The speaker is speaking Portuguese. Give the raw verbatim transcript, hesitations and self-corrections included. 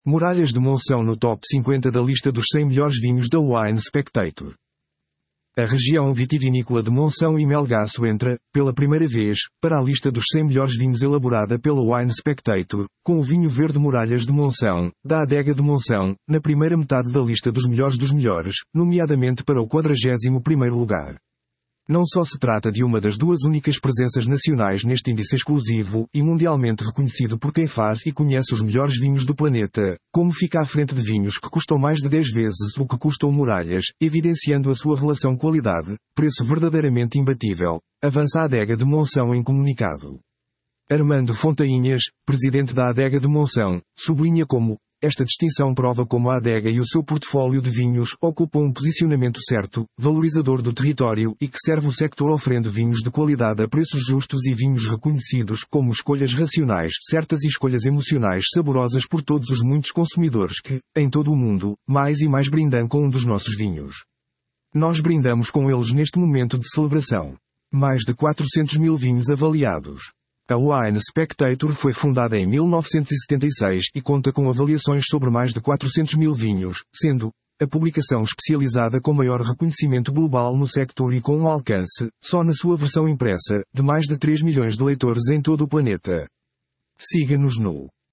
Muralhas de Monção no top cinquenta da lista dos cem melhores vinhos da Wine Spectator. A região vitivinícola de Monção e Melgaço entra, pela primeira vez, para a lista dos cem melhores vinhos elaborada pela Wine Spectator, com o vinho verde Muralhas de Monção, da adega de Monção, na primeira metade da lista dos melhores dos melhores, nomeadamente para o quadragésimo primeiro lugar. Não só se trata de uma das duas únicas presenças nacionais neste índice exclusivo e mundialmente reconhecido por quem faz e conhece os melhores vinhos do planeta, como fica à frente de vinhos que custam mais de dez vezes o que custam Muralhas, evidenciando a sua relação qualidade-preço verdadeiramente imbatível, avança a adega de Monção em comunicado. Armando Fontainhas, presidente da adega de Monção, sublinha como esta distinção prova como a adega e o seu portfólio de vinhos ocupam um posicionamento certo, valorizador do território e que serve o sector oferecendo vinhos de qualidade a preços justos e vinhos reconhecidos como escolhas racionais certas e escolhas emocionais saborosas por todos os muitos consumidores que, em todo o mundo, mais e mais brindam com um dos nossos vinhos. Nós brindamos com eles neste momento de celebração. Mais de quatrocentos mil vinhos avaliados. A Wine Spectator foi fundada em mil novecentos e setenta e seis e conta com avaliações sobre mais de quatrocentos mil vinhos, sendo a publicação especializada com maior reconhecimento global no sector e com um alcance, só na sua versão impressa, de mais de três milhões de leitores em todo o planeta. Siga-nos no